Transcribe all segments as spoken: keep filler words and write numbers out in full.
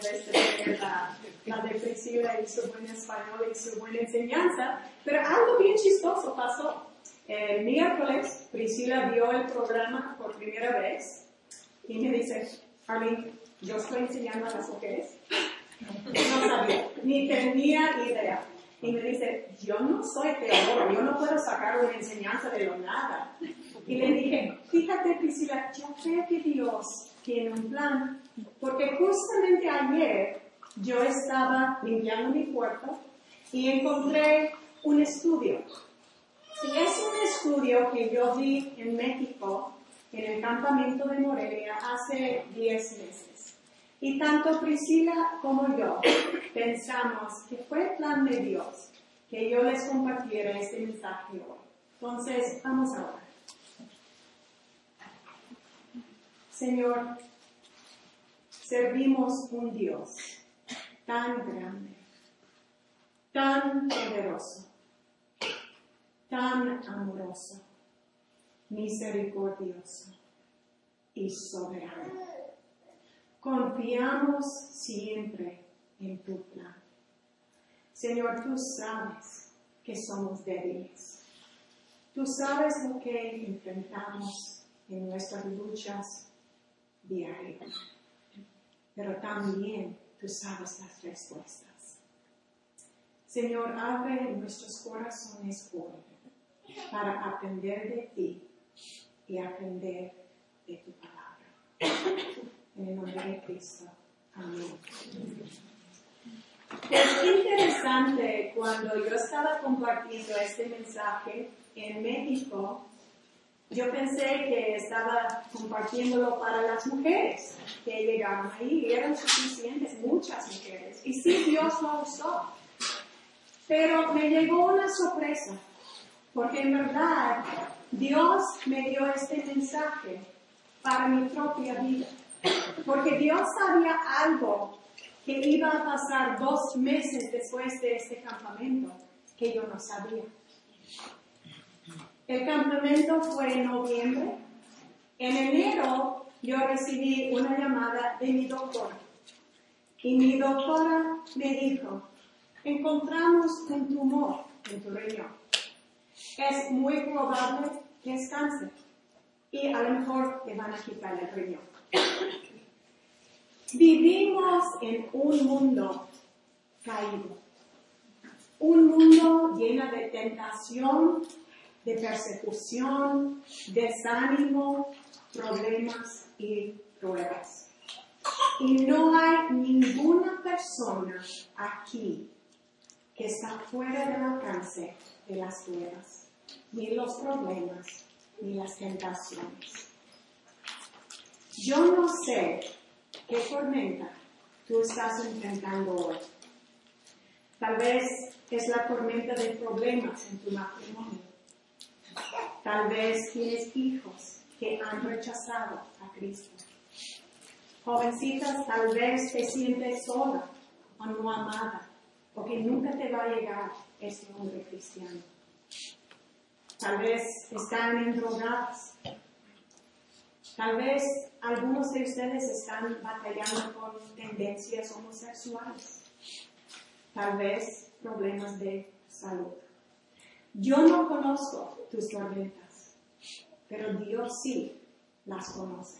vez de ver la, la de Priscila y su buen español y su buena enseñanza, pero algo bien chistoso pasó. El miércoles, Priscila vio el programa por primera vez y me dice, Arlene, yo estoy enseñando a las mujeres. No sabía, ni tenía idea. Y me dice, yo no soy teóloga, yo no puedo sacar una enseñanza de lo nada. Y le dije, fíjate Priscila, yo creo que Dios tiene un plan, porque justamente ayer yo estaba limpiando mi cuarto y encontré un estudio. Y es un estudio que yo vi en México, en el campamento de Morelia, hace diez meses. Y tanto Priscila como yo pensamos que fue el plan de Dios que yo les compartiera este mensaje hoy. Entonces, vamos a orar. Señor, servimos un Dios tan grande, tan poderoso, tan amoroso, misericordioso y soberano. Confiamos siempre en tu plan. Señor, tú sabes que somos débiles. Tú sabes lo que enfrentamos en nuestras luchas diarias. Pero también tú sabes las respuestas. Señor, abre nuestros corazones hoy para aprender de ti y aprender de tu palabra. En el nombre de Cristo. Amén. Es interesante, cuando yo estaba compartiendo este mensaje en México, yo pensé que estaba compartiéndolo para las mujeres que llegaron ahí, y eran suficientes, muchas mujeres, y sí, Dios lo usó. Pero me llegó una sorpresa, porque en verdad Dios me dio este mensaje para mi propia vida. Porque Dios sabía algo que iba a pasar dos meses después de este campamento, que yo no sabía. El campamento fue en noviembre. En enero yo recibí una llamada de mi doctora. Y mi doctora me dijo, encontramos un tumor en tu riñón. Es muy probable que es cáncer. Y a lo mejor te van a quitar el riñón. Vivimos en un mundo caído, un mundo lleno de tentación, de persecución, desánimo, problemas y pruebas. Y no hay ninguna persona aquí que está fuera del alcance de las pruebas, ni los problemas, ni las tentaciones. Yo no sé qué tormenta tú estás enfrentando hoy. Tal vez es la tormenta de problemas en tu matrimonio. Tal vez tienes hijos que han rechazado a Cristo. Jovencitas, tal vez te sientes sola o no amada, porque nunca te va a llegar este hombre cristiano. Tal vez están endrogadas. Tal vez algunos de ustedes están batallando con tendencias homosexuales. Tal vez problemas de salud. Yo no conozco tus tormentas, pero Dios sí las conoce.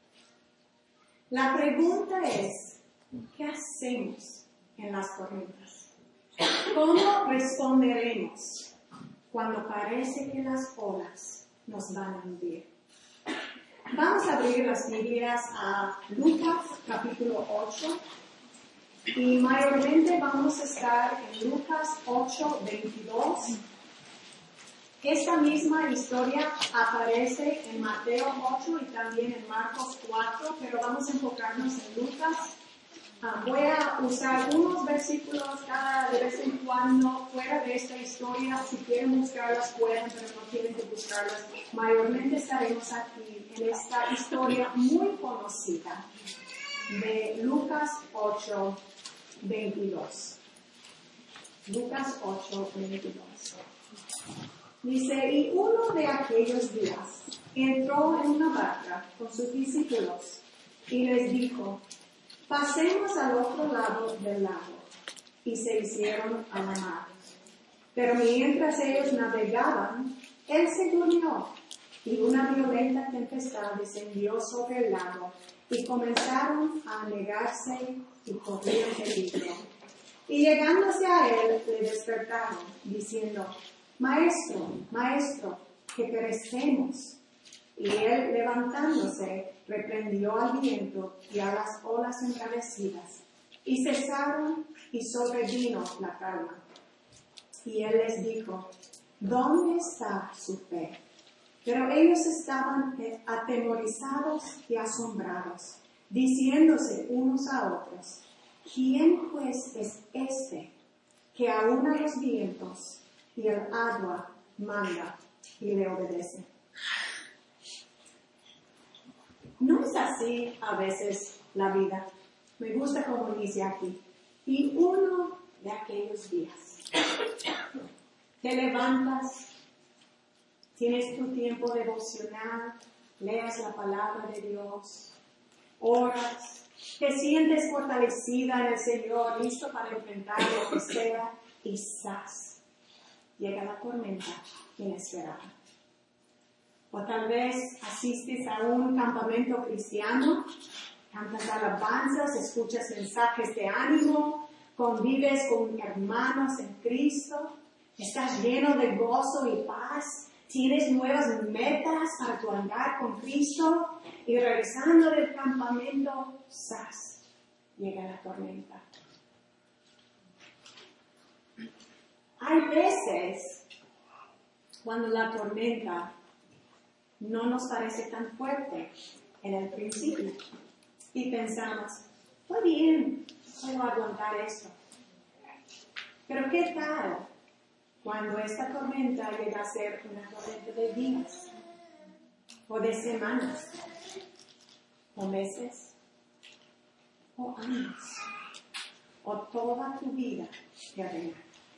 La pregunta es, ¿qué hacemos en las tormentas? ¿Cómo responderemos cuando parece que las olas nos van a hundir? Vamos a abrir las Biblias a Lucas capítulo ocho y mayormente vamos a estar en Lucas ocho, veintidós. Esta misma historia aparece en Mateo ocho y también en Marcos cuatro, pero vamos a enfocarnos en Lucas. Uh, voy a usar unos versículos cada de vez en cuando fuera de esta historia. Si quieren buscarlas pueden, pero no tienen que buscarlas. Mayormente estaremos aquí en esta historia muy conocida de Lucas ocho, veintidós. Lucas ocho, veintidós. Dice, y uno de aquellos días entró en una barca con sus discípulos y les dijo, pasemos al otro lado del lago. Y se hicieron a la mar. Pero mientras ellos navegaban, él se durmió, y una violenta tempestad descendió sobre el lago, y comenzaron a anegarse y correr peligro. Y llegándose a él, le despertaron, diciendo, Maestro, Maestro, que perecemos. Y él, levantándose, reprendió al viento y a las olas embravecidas, y cesaron, y sobrevino la calma. Y él les dijo, ¿dónde está su fe? Pero ellos estaban atemorizados y asombrados, diciéndose unos a otros, ¿quién pues es este que aún a los vientos y el agua manda y le obedece? ¿No es así a veces la vida? Me gusta como dice aquí. Y uno de aquellos días, te levantas, tienes tu tiempo devocional, leas la palabra de Dios, oras, te sientes fortalecida en el Señor, listo para enfrentar lo que sea, y ¡zas! Llega la tormenta inesperada. O tal vez asistes a un campamento cristiano, cantas alabanzas, escuchas mensajes de ánimo, convives con hermanos en Cristo, estás lleno de gozo y paz, tienes nuevas metas para tu andar con Cristo, y regresando del campamento, ¡zas! Llega la tormenta. Hay veces cuando la tormenta no nos parece tan fuerte en el principio y pensamos, muy bien, puedo aguantar esto. Pero ¿qué tal cuando esta tormenta llega a ser una tormenta de días o de semanas o meses o años o toda tu vida terrena?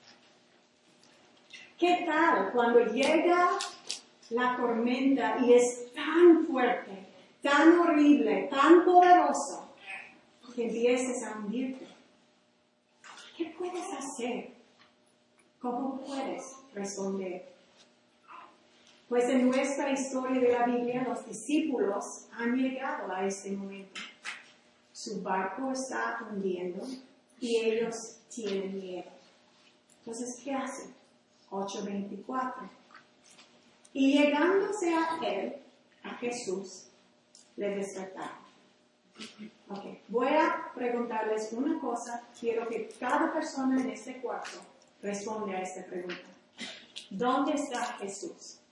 ¿Qué tal cuando llega la tormenta y es tan fuerte, tan horrible, tan poderoso, que empieces a hundirte? ¿Qué puedes hacer? ¿Cómo puedes responder? Pues en nuestra historia de la Biblia, los discípulos han llegado a este momento. Su barco está hundiendo y ellos tienen miedo. Entonces, ¿qué hacen? ocho veinticuatro. Y llegándose a él, a Jesús, le despertaron. Ok, voy a preguntarles una cosa. Quiero que cada persona en este cuarto responda a esta pregunta. ¿Dónde está Jesús?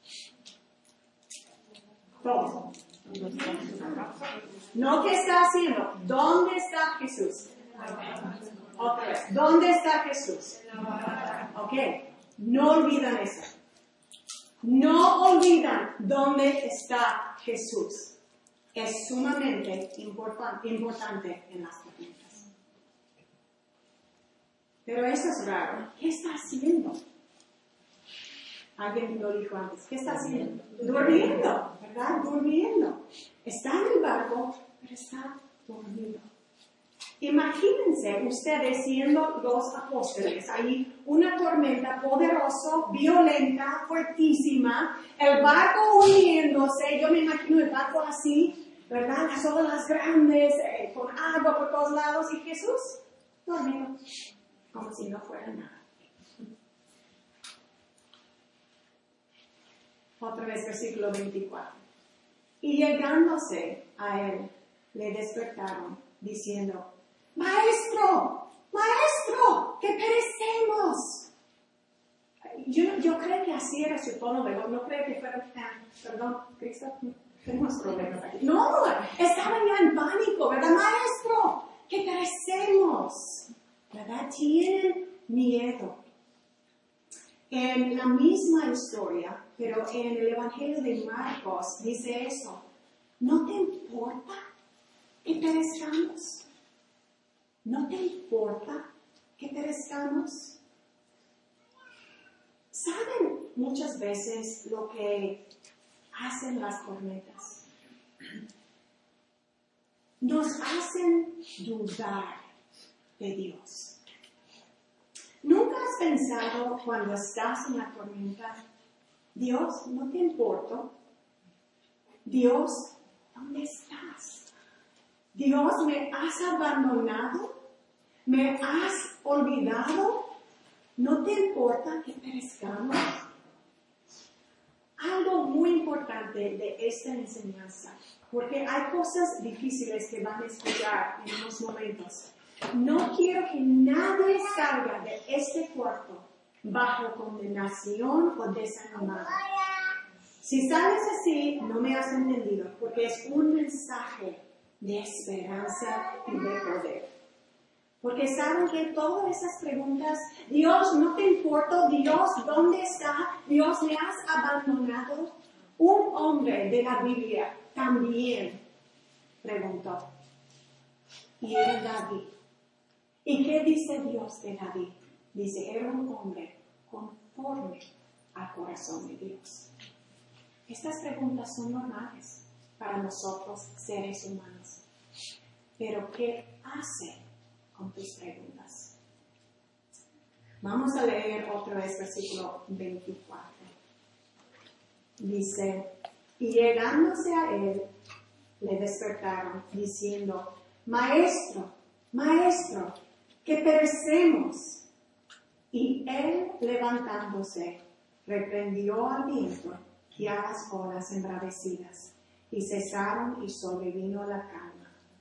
Todos. No, ¿qué está haciendo? ¿Dónde está Jesús? Otra vez. ¿Dónde está Jesús? Ok, no olvidan eso. No olvidan dónde está Jesús. Es sumamente importan, importante en las tormentas. Pero eso es raro. ¿Qué está haciendo? Alguien lo dijo antes. ¿Qué está haciendo? Durmiendo, ¿verdad? Durmiendo. Está en el barco, pero está dormido. Imagínense ustedes siendo los apóstoles, ahí una tormenta poderosa, violenta, fuertísima, el barco hundiéndose, yo me imagino el barco así, ¿verdad? Las olas grandes, eh, con agua por todos lados, y Jesús dormido, como si no fuera nada. Otra vez versículo veinticuatro. Y llegándose a él, le despertaron, diciendo, Maestro, Maestro, que perecemos. Yo, yo creo que así era su tono de voz, no creo que fuera, ah, perdón, Cristo, tenemos problemas aquí. No, estaban ya en pánico, ¿verdad? Maestro, que perecemos, ¿verdad? Tienen miedo. En la misma historia, pero en el Evangelio de Marcos, dice eso, ¿no te importa que perezcamos? ¿No te importa que perezcamos? ¿Saben muchas veces lo que hacen las tormentas? nos hacen dudar de Dios. ¿Nunca has pensado cuando estás en la tormenta, Dios, no te importo? Dios, ¿dónde estás? Dios, ¿me has abandonado? ¿Me has olvidado? ¿No te importa que perezcamos? Algo muy importante de esta enseñanza, porque hay cosas difíciles que van a escuchar en unos momentos. No quiero que nadie salga de este cuarto bajo condenación o desanimado. Si sales así, no me has entendido, porque es un mensaje de esperanza y de poder. Porque saben que todas esas preguntas, Dios, ¿no te importa? Dios, ¿dónde está? Dios, ¿me has abandonado? Un hombre de la Biblia también preguntó. Y era David. ¿Y qué dice Dios de David? Dice, era un hombre conforme al corazón de Dios. Estas preguntas son normales para nosotros, seres humanos. Pero ¿qué hace con tus preguntas? Vamos a leer otra vez versículo veinticuatro. Dice, y llegándose a él, le despertaron, diciendo, Maestro, Maestro, que perecemos. Y él, levantándose, reprendió al viento y a las olas embravecidas, y cesaron y sobrevino la calma.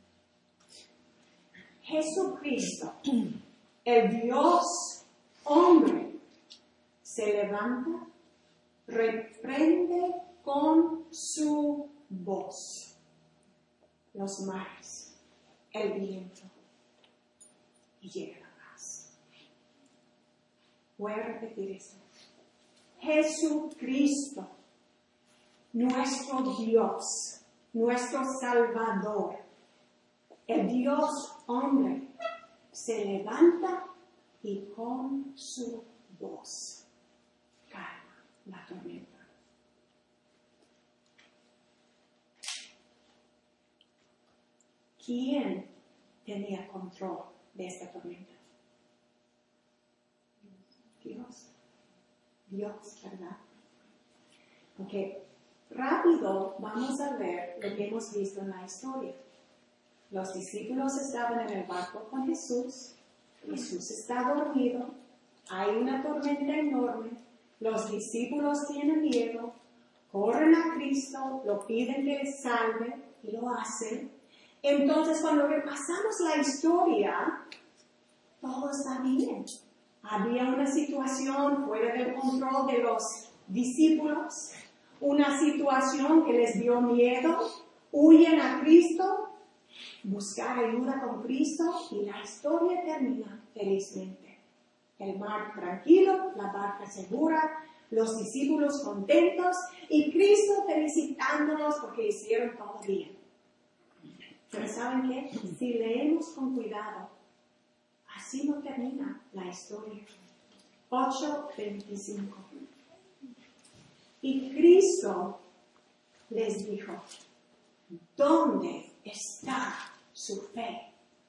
Jesucristo, el Dios hombre, se levanta, reprende con su voz los mares, el viento, y llega la paz. Voy a repetir esto. Jesucristo, nuestro Dios, nuestro Salvador, el Dios hombre, se levanta y con su voz calma la tormenta. ¿Quién tenía control de esta tormenta? Dios. Dios, ¿verdad? Ok, rápido vamos a ver lo que hemos visto en la historia. Los discípulos estaban en el barco con Jesús. Jesús está dormido. Hay una tormenta enorme. Los discípulos tienen miedo. Corren a Cristo. Lo piden que les salve. Y lo hacen. Entonces, cuando repasamos la historia, todo está bien. Había una situación fuera del control de los discípulos. Una situación que les dio miedo. Huyen a Cristo. Buscar ayuda con Cristo y la historia termina felizmente. El mar tranquilo, la barca segura, los discípulos contentos y Cristo felicitándonos porque hicieron todo bien. Pero ¿saben qué? Si leemos con cuidado, así no termina la historia. ocho veinticinco. Y Cristo les dijo, ¿dónde está su fe?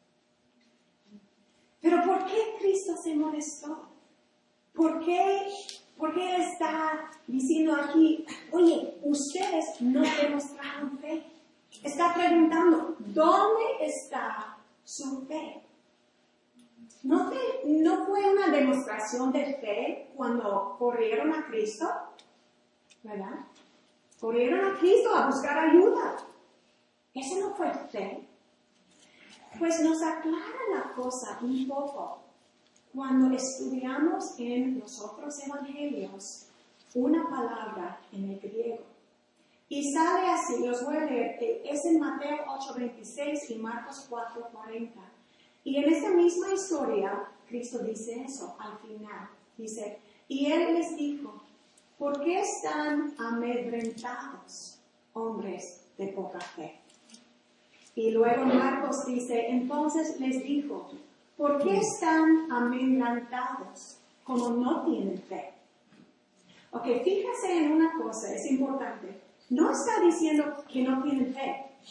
Pero ¿por qué Cristo se molestó? ¿Por qué, por qué Él está diciendo aquí, oye, ustedes no demostraron fe? Está preguntando, ¿dónde está su fe? ¿No fue, no fue una demostración de fe cuando corrieron a Cristo? ¿Verdad? Corrieron a Cristo a buscar ayuda. ¿Eso no fue fe? Pues nos aclara la cosa un poco cuando estudiamos en los otros evangelios una palabra en el griego. Y sale así, los voy a leer, es en Mateo ocho veintiséis y Marcos cuatro cuarenta. Y en esta misma historia, Cristo dice eso al final. Dice, y Él les dijo, ¿por qué están amedrentados, hombres de poca fe? Y luego Marcos dice, entonces les dijo, ¿por qué están amedrentados como no tienen fe? Ok, fíjese en una cosa, es importante. No está diciendo que no tienen fe.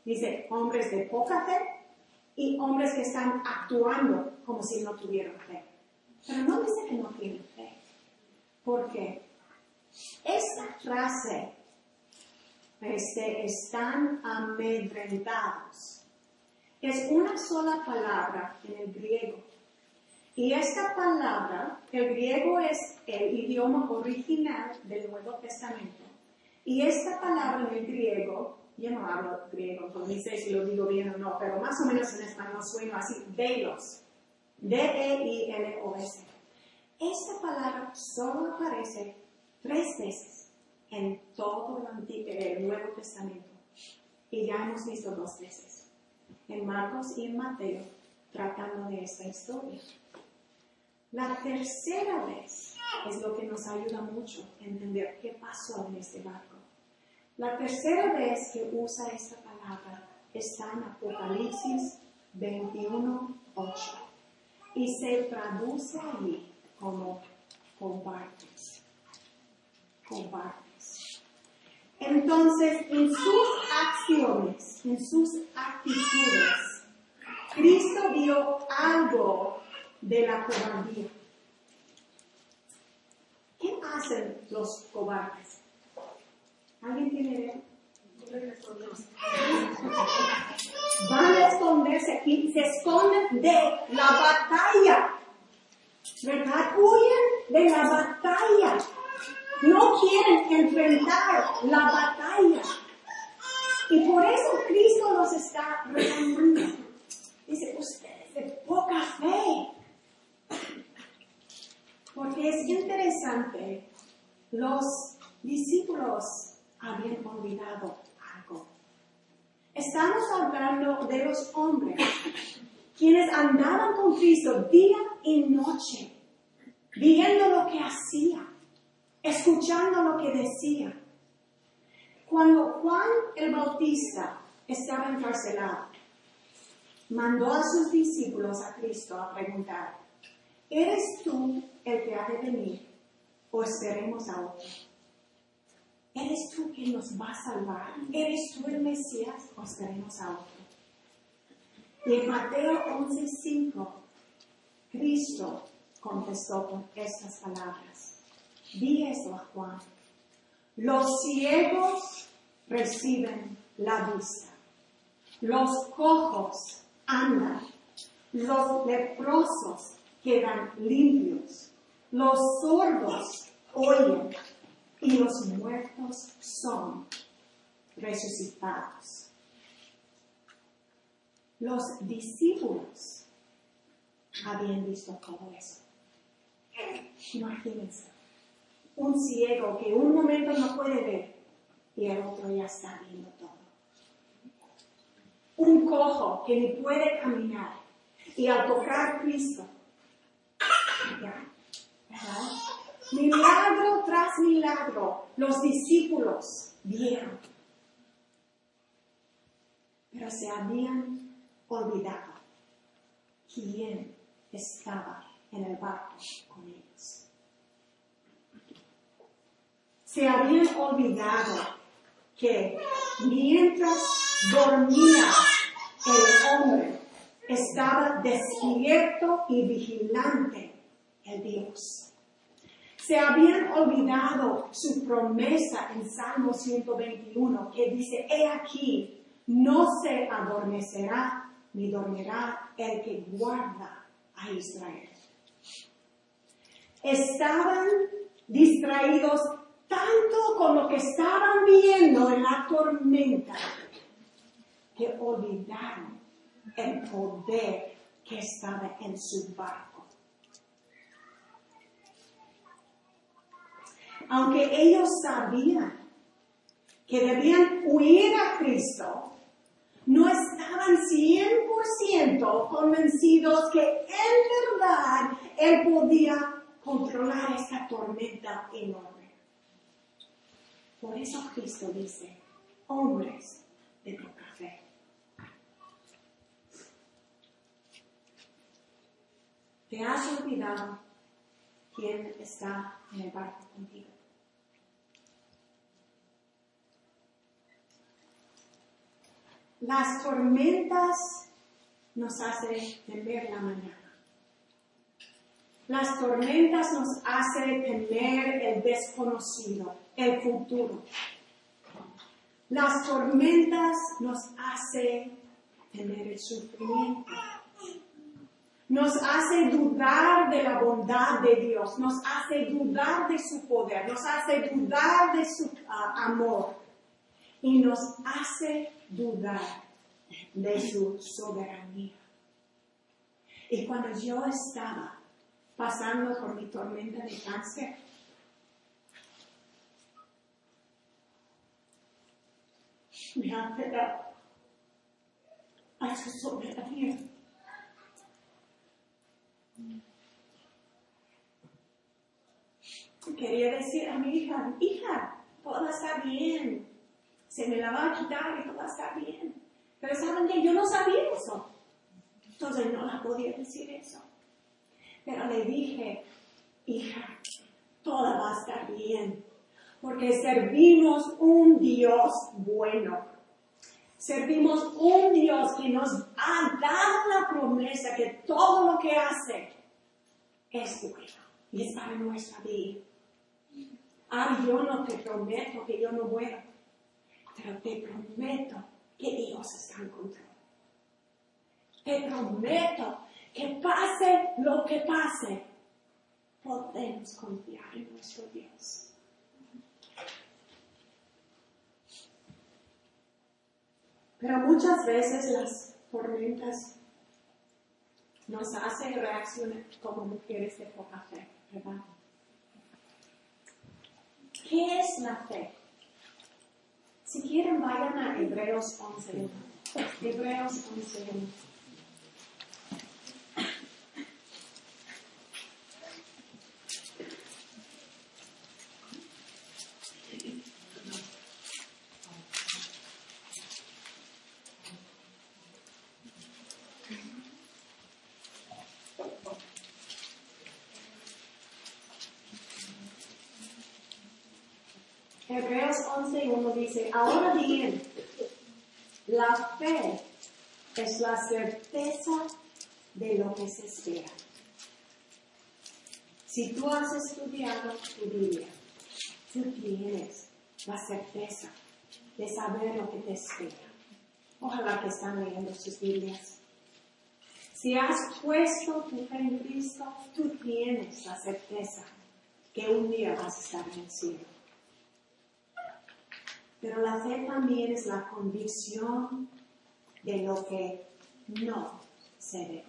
Dice hombres de poca fe y hombres que están actuando como si no tuvieran fe. Pero no dice que no tienen fe. ¿Por qué? Esta frase, este, están amedrentados, es una sola palabra en el griego. Y esta palabra, el griego es el idioma original del Nuevo Testamento. Y esta palabra en el griego, yo no hablo griego, no sé si lo digo bien o no, pero más o menos en español suena así, delos, D E I L O S. Esta palabra solo aparece tres veces en todo el, Antiguo, el Nuevo Testamento. Y ya hemos visto dos veces, en Marcos y en Mateo, tratando de esta historia. La tercera vez es lo que nos ayuda mucho a entender qué pasó en este barco. La tercera vez que usa esta palabra está en Apocalipsis veintiuno, ocho y se traduce allí como cobardes. Cobardes. Entonces, en sus acciones, en sus actitudes, Cristo vio algo de la cobardía. ¿Qué hacen los cobardes? ¿Alguien tiene idea? Van a esconderse aquí, se esconden de la batalla. ¿Verdad? Huyen de la batalla. No quieren enfrentar la batalla. Y por eso Cristo los está regañando. Dice, ustedes de poca fe. Porque es interesante, los discípulos habían olvidado algo. Estamos hablando de los hombres, quienes andaban con Cristo día y noche, viendo lo que hacía, escuchando lo que decía. Cuando Juan el Bautista estaba encarcelado, mandó a sus discípulos a Cristo a preguntar, ¿eres tú el que ha de venir o esperemos a otro? ¿Eres tú quien nos va a salvar? ¿Eres tú el Mesías o esperemos a otro? Y en Mateo once cinco, Cristo contestó con estas palabras. Di eso a Juan. Los ciegos reciben la vista. Los cojos andan. Los leprosos quedan limpios. Los sordos oyen. Y los muertos son resucitados. Los discípulos habían visto todo eso. Imagínense, un ciego que un momento no puede ver y el otro ya está viendo todo. Un cojo que ni puede caminar y al tocar a Cristo, ya, ¿verdad? Milagro tras milagro, los discípulos vieron. Pero se habían olvidado quién estaba en el barco con ellos. Se habían olvidado que mientras dormía el hombre, estaba despierto y vigilante el Dios. Se habían olvidado su promesa en Salmo ciento veintiuno que dice, he aquí, no se adormecerá ni dormirá el que guarda a Israel. Estaban distraídos tanto con lo que estaban viendo en la tormenta que olvidaron el poder que estaba en su barco. Aunque ellos sabían que debían huir a Cristo, no estaban cien por ciento convencidos que en verdad Él podía controlar esta tormenta enorme. Por eso Cristo dice, hombres de poca fe. ¿Te has olvidado quién está en el barco contigo? las tormentas nos hacen temer la mañana. Las tormentas nos hacen temer el desconocido, el futuro. Las tormentas nos hacen temer el sufrimiento. Nos hace dudar de la bondad de Dios, nos hace dudar de su poder, nos hace dudar de su uh, amor y nos hace dudar de su soberanía. Y cuando yo estaba pasando por mi tormenta de cáncer, me aferraba a su soberanía. Quería decir a mi hija, hija, todo está bien, se me la va a quitar y todo está bien. Pero saben que yo no sabía eso, entonces no la podía decir eso. Pero le dije, hija, todo va a estar bien, porque servimos un Dios bueno. Servimos un Dios que nos ha dado la promesa que todo lo que hace es bueno y es para nuestra vida. Ah, yo no te prometo que yo no muero, pero te prometo que Dios está en control. Te prometo que pase lo que pase, podemos confiar en nuestro Dios. Pero muchas veces las tormentas nos hacen reaccionar como mujeres de poca fe, ¿verdad? ¿Qué es la fe? Si quieren, vayan a Hebreos once. Hebreos once. Hebreos once uno dice, ahora bien, la fe es la certeza de lo que se espera. Si tú has estudiado tu Biblia, tú tienes la certeza de saber lo que te espera. Ojalá que están leyendo sus Biblias. Si has puesto tu fe en Cristo, tú tienes la certeza que un día vas a estar en el cielo. Pero la fe también es la convicción de lo que no se ve.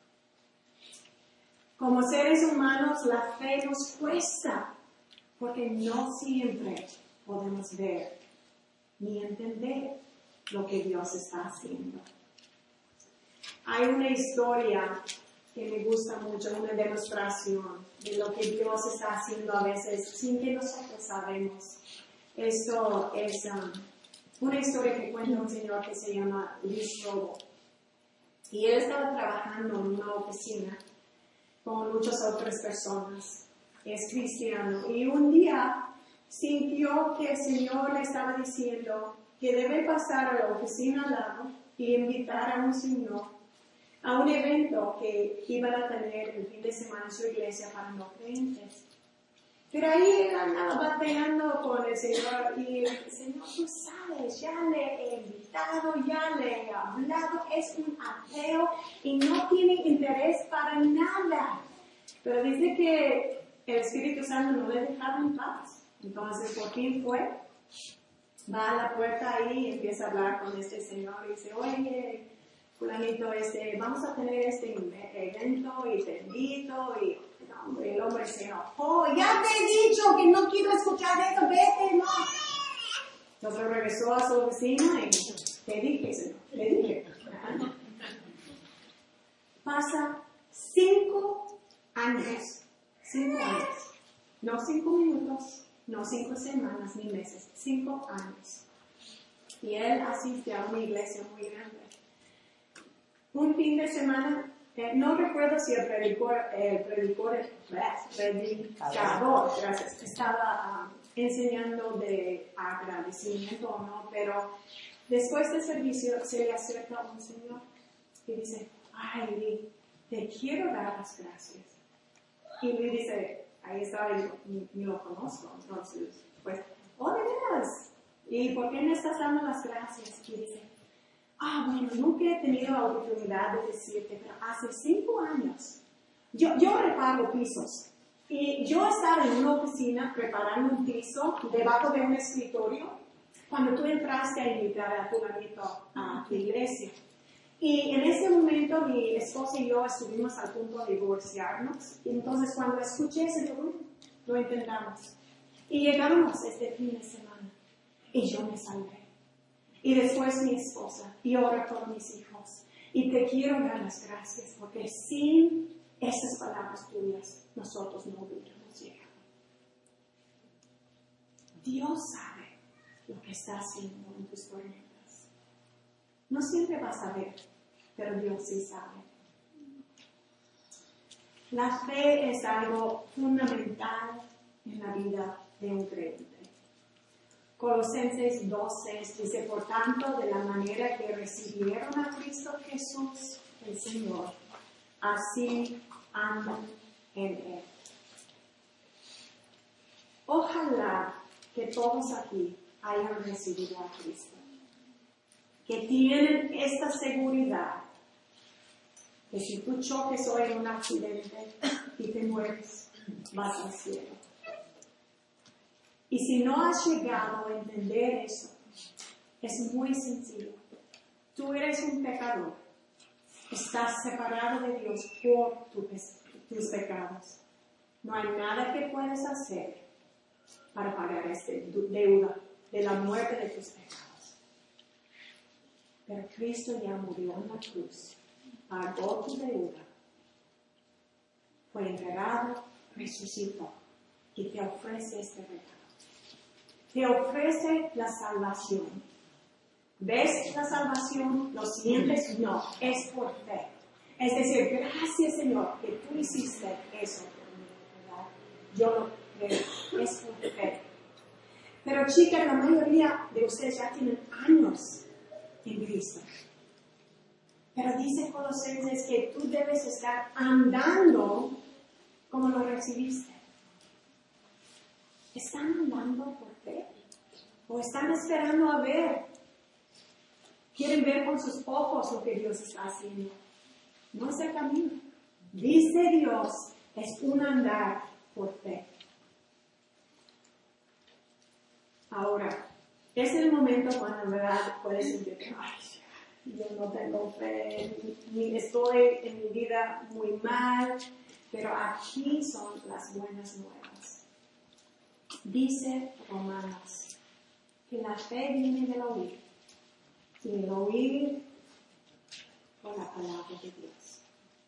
Como seres humanos, la fe nos cuesta, porque no siempre podemos ver ni entender lo que Dios está haciendo. Hay una historia que me gusta mucho, una demostración de lo que Dios está haciendo a veces sin que nosotros sabemos. Esto es um, una historia que cuenta un señor que se llama Luis Robo. Y él estaba trabajando en una oficina con muchas otras personas. Es cristiano. Y un día sintió que el Señor le estaba diciendo que debe pasar a la oficina al lado y invitar a un señor a un evento que iban a tener el fin de semana en su iglesia para no creyentes. Pero ahí él andaba batallando con el Señor y el Señor, tú sabes, ya le he invitado, ya le he hablado, es un ateo y no tiene interés para nada. Pero dice que el Espíritu Santo no le dejaba en paz. Entonces por fin fue, va a la puerta ahí y empieza a hablar con este Señor y dice, oye, fulanito, este, vamos a tener este evento y te invito y... No, el hombre se enojó, ya te he dicho que no quiero escuchar eso, vete, no. Entonces regresó a su oficina y te dije, señor, te dije. Pasa cinco años, cinco años, no cinco minutos, no cinco semanas ni meses, cinco años. Y él asiste a una iglesia muy grande. Un fin de semana, Eh, no recuerdo si el predicador, el predicador, el predicador gracias, estaba um, enseñando de agradecimiento o no, pero Después del servicio se le acerca un señor y dice, ay, Lee, te quiero dar las gracias. Y Lee dice, ahí estaba, yo ni, ni lo conozco, entonces, pues, oh, de veras. ¿Y por qué me estás dando las gracias? Y dice, ah, bueno, nunca he tenido la oportunidad de decirte, pero hace cinco años, yo, yo reparo pisos. Y yo estaba en una oficina preparando un piso debajo de un escritorio cuando tú entraste a invitar a tu marido a tu iglesia. Y en ese momento mi esposa y yo estuvimos al punto de divorciarnos. Y entonces cuando escuché ese, yo, bueno, lo intentamos. Y llegamos este fin de semana. Y yo me salvé. Y después mi esposa. Y ahora por mis hijos. Y te quiero dar las gracias porque sin esas palabras tuyas nosotros no hubiéramos llegado. Dios sabe lo que está haciendo en tus tormentas. No siempre vas a ver, pero Dios sí sabe. La fe es algo fundamental en la vida de un creyente. Colosenses dos seis dice, por tanto, de la manera que recibieron a Cristo Jesús, el Señor, así andan en Él. Ojalá que todos aquí hayan recibido a Cristo, que tienen esta seguridad que si tú choques hoy en un accidente y te mueres, vas al cielo. Y si no has llegado a entender eso, es muy sencillo. Tú eres un pecador. Estás separado de Dios por tu, tus pecados. No hay nada que puedes hacer para pagar esta deuda de la muerte de tus pecados. Pero Cristo ya murió en la cruz, pagó tu deuda, fue entregado, resucitó y te ofrece este regalo. Te ofrece la salvación. ¿Ves la salvación? ¿Lo sientes? No, es por fe. Es decir, gracias Señor que tú hiciste eso por mí, ¿verdad? Yo lo creo, es por fe. Pero chicas, la mayoría de ustedes ya tienen años en Cristo. Pero dice Colosenses que tú debes estar andando como lo recibiste. ¿Están andando por fe? ¿O están esperando a ver? Quieren ver con sus ojos lo que Dios está haciendo. No es el camino. Dice Dios, es un andar por fe. Ahora, es el momento cuando en verdad puedes sentir, ay, yo no tengo fe, ni estoy en mi vida muy mal, pero aquí son las buenas nuevas. Dice Romanos que la fe viene del oír, y el oír por la palabra de Dios.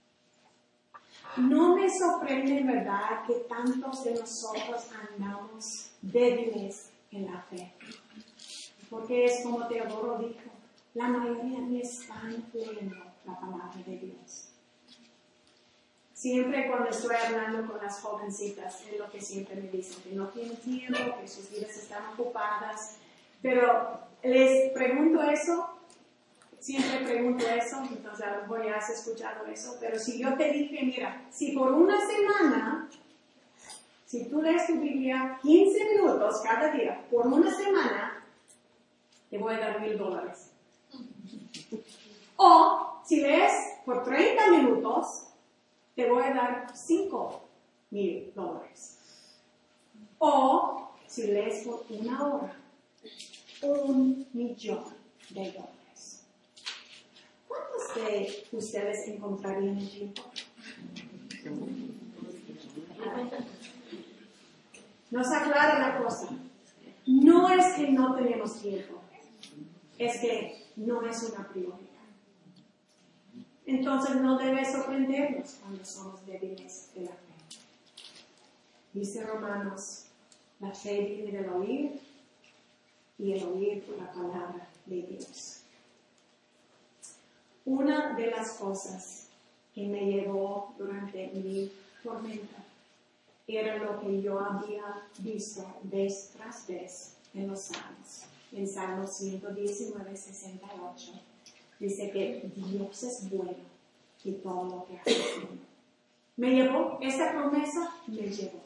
No me sorprende en verdad que tantos de nosotros andamos débiles en la fe, porque es como Teodoro dijo, la mayoría ni están leyendo la palabra de Dios. Siempre cuando estoy hablando con las jovencitas, es lo que siempre me dicen, que no tienen tiempo, que sus vidas están ocupadas, pero les pregunto eso, siempre pregunto eso, entonces a lo mejor ya has escuchado eso, pero si yo te dije, mira, si por una semana, si tú lees tu Biblia quince minutos cada día, por una semana, te voy a dar mil dólares. O si lees por treinta minutos, te voy a dar cinco mil dólares. O si lees por una hora, un millón de dólares. ¿Cuántos de ustedes encontrarían el tiempo? Nos aclara la cosa. No es que no tenemos tiempo, es que no es una prioridad. Entonces no debe sorprendernos cuando somos débiles de la fe. Dice Romanos, la fe viene del oír y el oír por la palabra de Dios. Una de las cosas que me llevó durante mi tormenta era lo que yo había visto vez tras vez en los salmos. en Salmo ciento diecinueve, sesenta y ocho. Dice que Dios es bueno y todo lo que hace es bueno. Me llevó, esa promesa me llevó.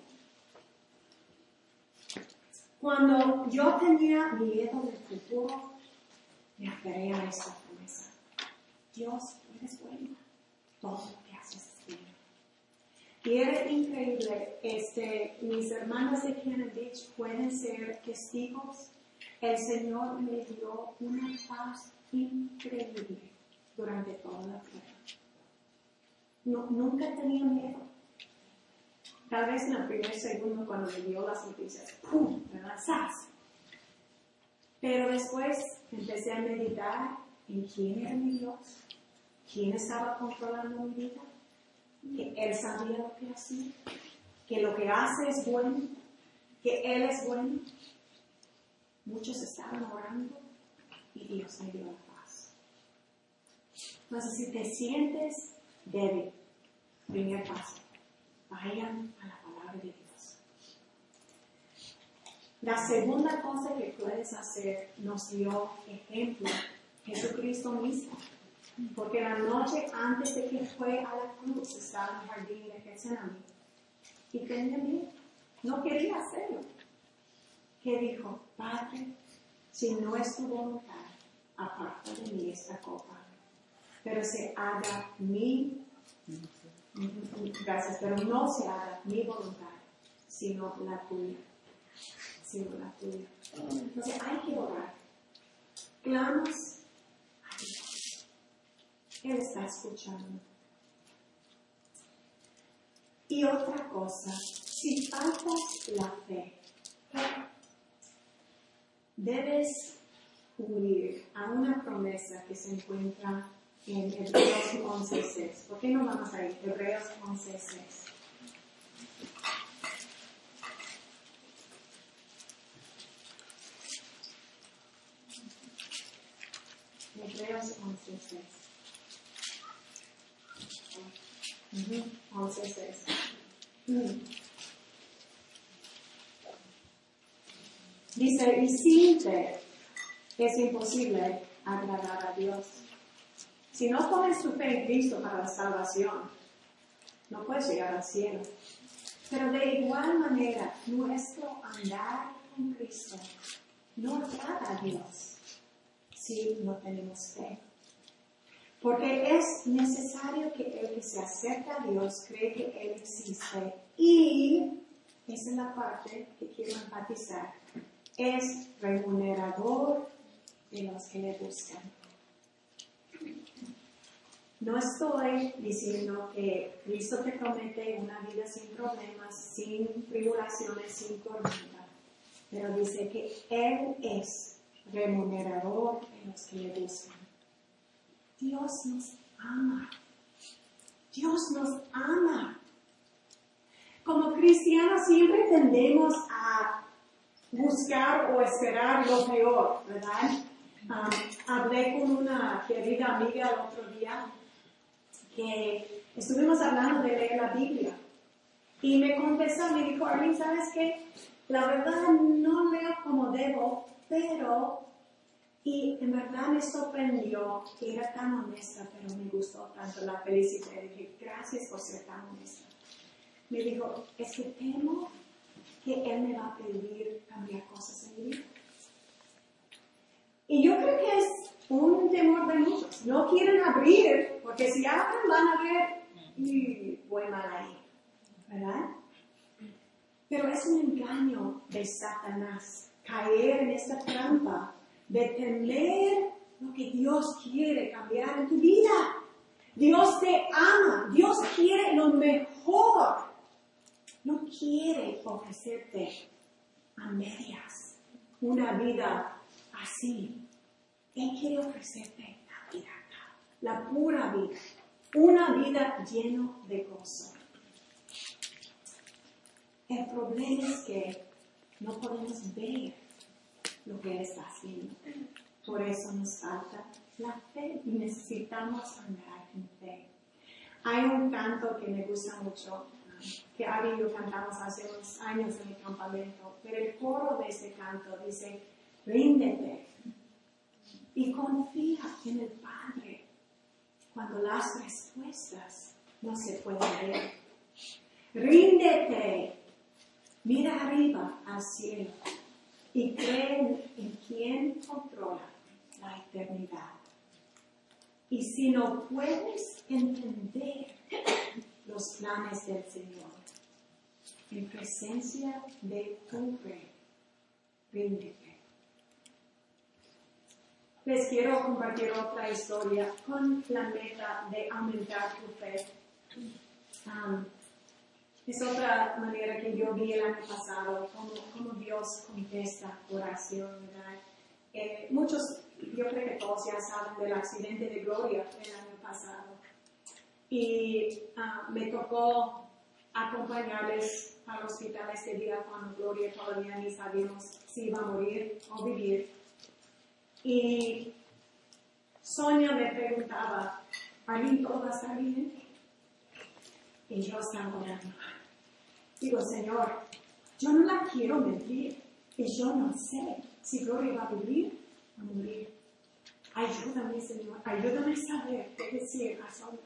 Cuando yo tenía miedo del futuro, me aferré a esa promesa. Dios, tú eres bueno, todo lo que haces es bueno. Y era increíble, este, mis hermanos de Cannon Beach pueden ser testigos. El Señor me dio una paz increíble durante toda la prueba. No, nunca tenía miedo. Tal vez en el primer segundo cuando me dio las noticias, ¡pum!, ¿verdad? ¡Sas! Pero después empecé a meditar en quién era mi Dios, quién estaba controlando mi vida, que Él sabía lo que hacía, que lo que hace es bueno, que Él es bueno. Muchos estaban orando y Dios me dio la paz. Entonces, si te sientes débil, primer paso, vayan a la palabra de Dios. La segunda cosa que puedes hacer, nos dio ejemplo Jesucristo mismo. Porque la noche antes de que fue a la cruz estaba en el jardín de Getsemaní y tenía miedo, no quería hacerlo. ¿Qué dijo? Padre, si no es tu voluntad, aparta de mí esta copa, pero se haga mi, gracias, pero no se haga mi voluntad, sino la tuya, sino la tuya. Entonces hay que orar. Clamas a Dios. Él está escuchando. Y otra cosa, si faltas la fe, debes huir a una promesa que se encuentra en Hebreos once seis. ¿Por qué no vamos a ir? Hebreos once seis. Hebreos once seis. Uh-huh. once seis. Uh-huh. Dice, y sin fe es imposible agradar a Dios. Si no pones tu fe en Cristo para la salvación, no puedes llegar al cielo. Pero de igual manera, nuestro andar con Cristo no agrada a Dios si no tenemos fe. Porque es necesario que el que se acerca a Dios cree que Él existe. Y esa es la parte que quiero enfatizar. Es remunerador de los que le buscan. No estoy diciendo que Cristo te promete una vida sin problemas, sin tribulaciones, sin tormenta, pero dice que Él es remunerador de los que le buscan. Dios nos ama. Dios nos ama. Como cristianos siempre tendemos a buscar o esperar lo peor, ¿verdad? Um, hablé con una querida amiga el otro día que estuvimos hablando de leer la Biblia y me contestó, me dijo, Arlene, ¿sabes qué? La verdad no leo como debo, pero, y en verdad me sorprendió que era tan honesta, pero me gustó tanto, la felicité, dije, gracias por ser tan honesta. Me dijo, es que temo que Él me va a pedir cambiar cosas en mi vida. Y yo creo que es un temor de muchos. No quieren abrir, porque si abren van a ver, y voy mal ahí, ¿verdad? Pero es un engaño de Satanás, caer en esta trampa de temer lo que Dios quiere cambiar en tu vida. Dios te ama, Dios quiere lo mejor. No quiere ofrecerte a medias una vida así. Él quiere ofrecerte la vida, la pura vida, una vida llena de gozo. El problema es que no podemos ver lo que Él está haciendo. Por eso nos falta la fe y necesitamos andar en fe. Hay un canto que me gusta mucho, que Ari y yo cantamos hace unos años en el campamento, pero el coro de ese canto dice, Ríndete y confía en el Padre cuando las respuestas no se pueden ver. Ríndete, mira arriba al cielo y cree en quien controla la eternidad. Y si no puedes entender los planes del Señor, en presencia de tu Rey, ríndete. Les quiero compartir otra historia con la meta de aumentar tu fe. Um, es otra manera que yo vi el año pasado, cómo, cómo Dios contesta oración, ¿verdad? Eh, muchos, yo creo que todos ya saben del accidente de Gloria el año pasado. Y uh, me tocó acompañarles al hospital este día cuando Gloria todavía ni sabíamos si iba a morir o vivir. Y Sonia me preguntaba, ¿Arlene, todo va a estar bien? Y yo estaba orando. Digo, Señor, yo no la quiero mentir y yo no sé si Gloria va a vivir o morir. Ayúdame, Señor, ayúdame a saber qué decir a Sonia.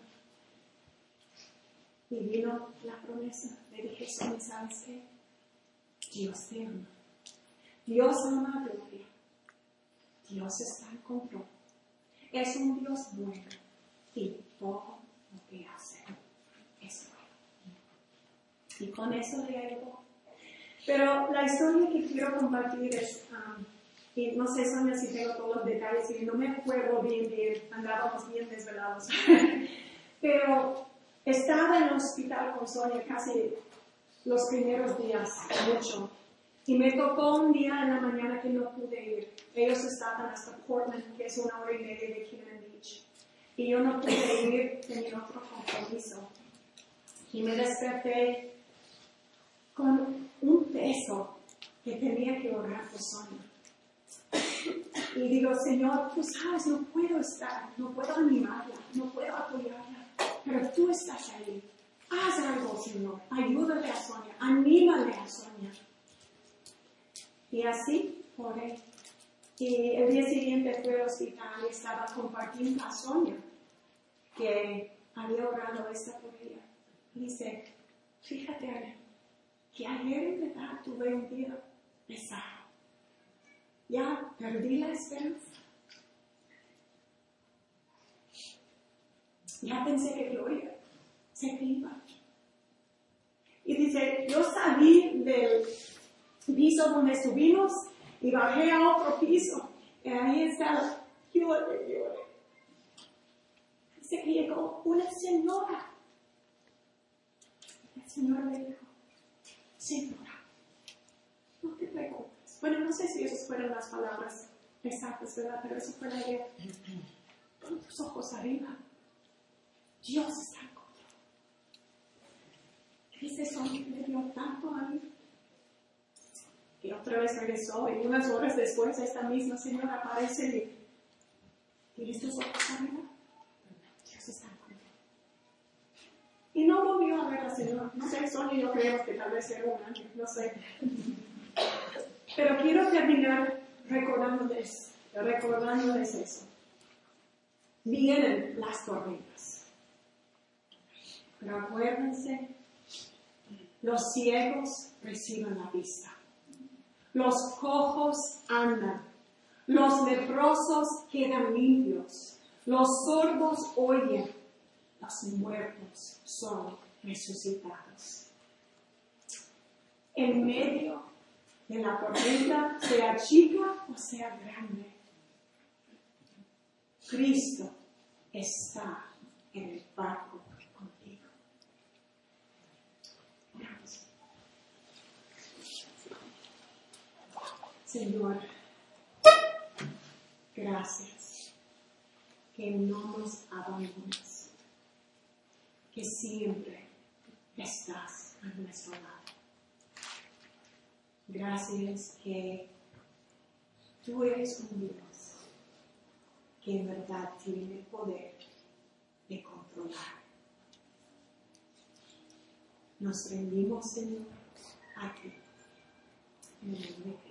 Y vino la promesa. Le dije, Sonia, ¿sabes qué? Dios te ama. Dios ama a Gloria. Dios está en control. Es un Dios bueno y todo lo que hace es bueno. Y con eso le ayudo. Pero la historia que quiero compartir es, um, y no sé, Sonia, si tengo todos los detalles, y no me acuerdo bien, bien, andábamos bien desvelados. Pero estaba en el hospital con Sonia casi los primeros días, mucho. Y me tocó un día en la mañana que no pude ir. Ellos estaban hasta Portland, que es una hora y media de Cannon Beach. Y yo no pude ir, tenía otro compromiso. Y me desperté con un peso que tenía que orar por Sonia. Y digo, Señor, tú sabes, no puedo estar, no puedo animarla, no puedo apoyarla, pero tú estás ahí. Haz algo, Señor. Ayúdale a Sonia, anímale a Sonia. Y así oré. Y el día siguiente fui al hospital y estaba compartiendo a Sonia que había orado esta por ella. Y dice, fíjate, Ale, que ayer en verdad tuve un día pesado. Ya perdí la esperanza. Ya pensé que Gloria se iba. Y dice, yo salí del piso donde subimos y bajé a otro piso. Y ahí estaba, lloré, lloré. Dice que llegó una señora. La señora le dijo, señora, no te preocupes. Bueno, no sé si esas fueron las palabras exactas, ¿verdad? Pero eso fue la idea. Pon tus ojos arriba. Dios está en control. Dice Sonia, le dio tanto a mí. Y otra vez regresó y unas horas después esta misma señora aparece y ¿tienes tus ojos arriba? Dios está en control. Y no volvió a ver a la señora. No sé, Sonia y yo creemos que tal vez era un ángel, no sé. Pero quiero terminar recordándoles, recordándoles eso. Vienen las tormentas. Pero acuérdense, los ciegos reciben la vista. Los cojos andan. Los leprosos quedan limpios. Los sordos oyen. Los muertos son resucitados. En medio de la tormenta, sea chica o sea grande, Cristo está en el barco contigo. Oramos. Señor, gracias que no nos abandonas, que siempre estás a nuestro lado. Gracias que tú eres un Dios que en verdad tiene el poder de controlar. Nos rendimos, Señor, a ti. En el nombre de